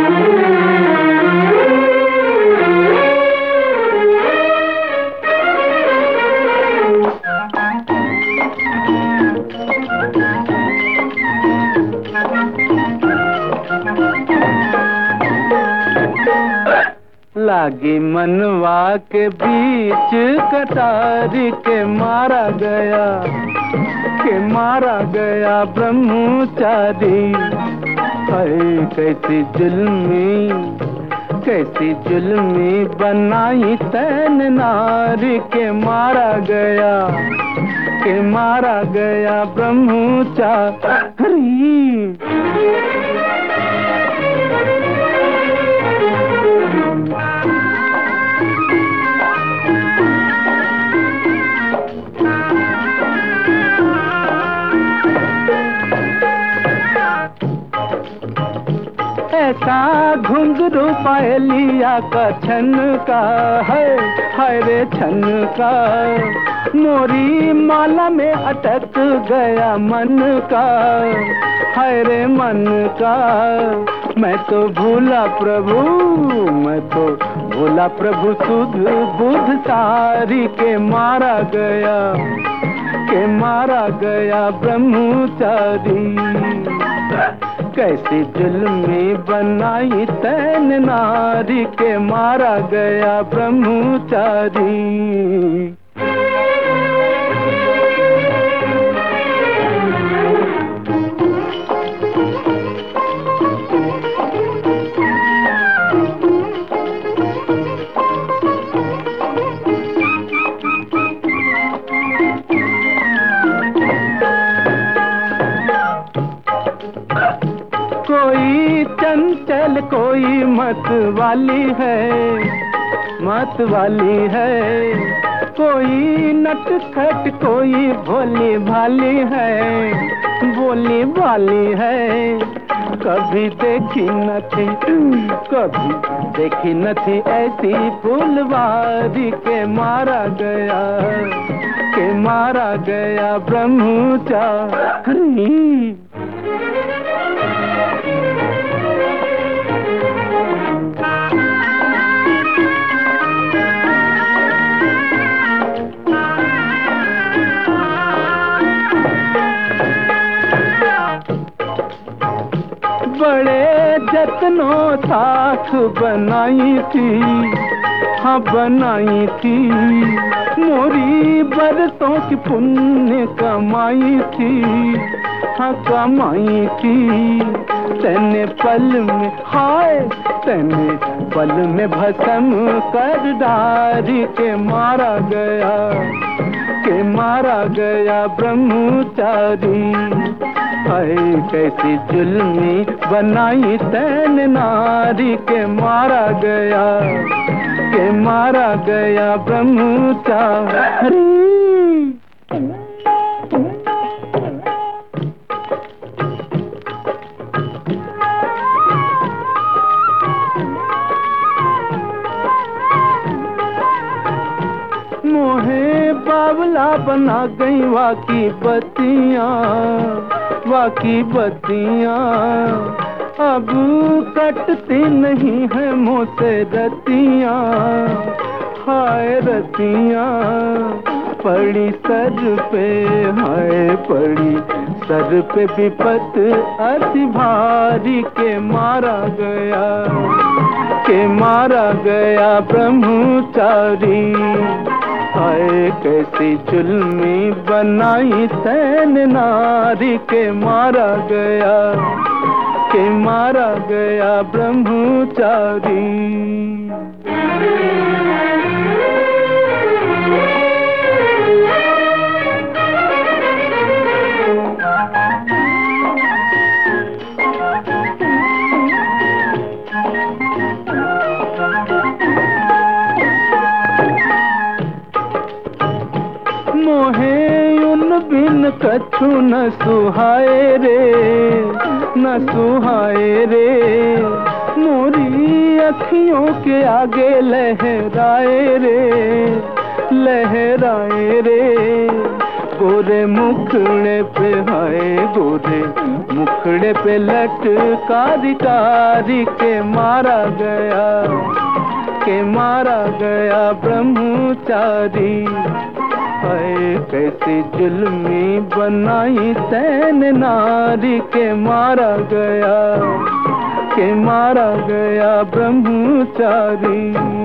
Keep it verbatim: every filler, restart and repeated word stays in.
लागी मनवा के बीच कटार के मारा गया, के मारा गया ब्रह्मचारी। अरे कैसी जुल्मी, कैसी जुल्मी बनाई तैन नारी के मारा गया, के मारा गया ब्रह्मचारी। ऐसा घुंघरू पायलिया का छन का है, हाय रे छन का मोरी माला में अटक गया मन का, हाय रे मन का। मैं तो भूला प्रभु, मैं तो भूला प्रभु सुध बुध सारी के मारा गया, के मारा गया ब्रह्मचारी। कैसी जुल्मी बनाई तैन नारी के मारा गया ब्रह्मचारी। कोई चंचल कोई मत वाली है, मत वाली है। कोई नटखट कोई भोली भाली है, भोली भाली है। कभी देखी न थी, कभी देखी न थी ऐसी फुलवारी के मारा गया, के मारा गया ब्रह्मचारी। बड़े जतनों साथ बनाई थी, हाँ बनाई थी। मोरी बरसों की पुण्य कमाई थी, हाँ कमाई थी। तेने पल में, हाय तेने पल में भस्म कर डारी के मारा गया, के मारा गया ब्रह्मचारी। हाय कैसी जुल्मी बनाई तैन नारी के मारा गया, के मारा गया ब्रह्मचारी। मोहे बावला बना गई वाकी बत्तियाँ, वाकी बत्तियाँ। अब कटती नहीं है मुँह से रतियाँ, हाय रतियाँ। पड़ी सर पे, हाय पड़ी सर पे विपत अति भारी के मारा गया, के मारा गया ब्रह्मचारी। हाय कैसी जुल्मी बनाई तैन नारी के मारा गया, के मारा गया ब्रह्मचारी। मोहे उन बिन कछु न सुहाए रे, न सुहाए रे। मोरी अखियों के आगे लहराए रे, लहराए रे। गोरे मुखड़े पे है, गोरे मुखड़े पे लटकारी कारी के मारा गया, के मारा गया ब्रह्मचारी। है कैसी जुल्मी बनाई तैने नारी के मारा गया, के मारा गया ब्रह्मचारी।